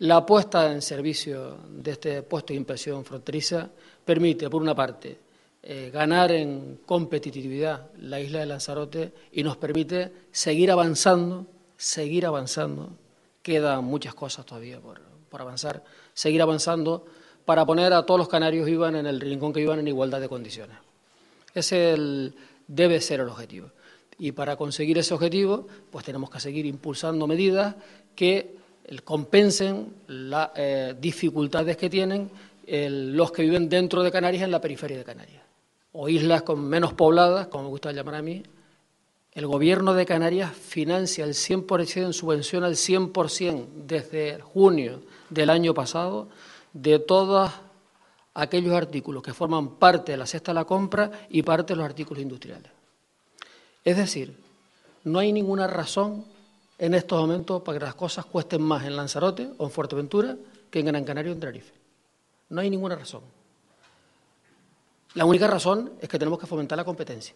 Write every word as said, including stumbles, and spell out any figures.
La puesta en servicio de este puesto de inspección fronteriza permite, por una parte, eh, ganar en competitividad la isla de Lanzarote y nos permite seguir avanzando, seguir avanzando. Quedan muchas cosas todavía por, por avanzar, seguir avanzando para poner a todos los canarios vivan en el rincón que vivan en igualdad de condiciones. Ese el, debe ser el objetivo. Y para conseguir ese objetivo, pues tenemos que seguir impulsando medidas que compensen las eh, dificultades que tienen el, los que viven dentro de Canarias en la periferia de Canarias. O islas con menos pobladas, como me gusta llamar a mí. El Gobierno de Canarias financia el cien por ciento, subvenciona el cien por ciento desde junio del año pasado de todos aquellos artículos que forman parte de la cesta de la compra y parte de los artículos industriales. Es decir, no hay ninguna razón en estos momentos para que las cosas cuesten más en Lanzarote o en Fuerteventura que en Gran Canaria o en Tenerife. No hay ninguna razón. La única razón es que tenemos que fomentar la competencia.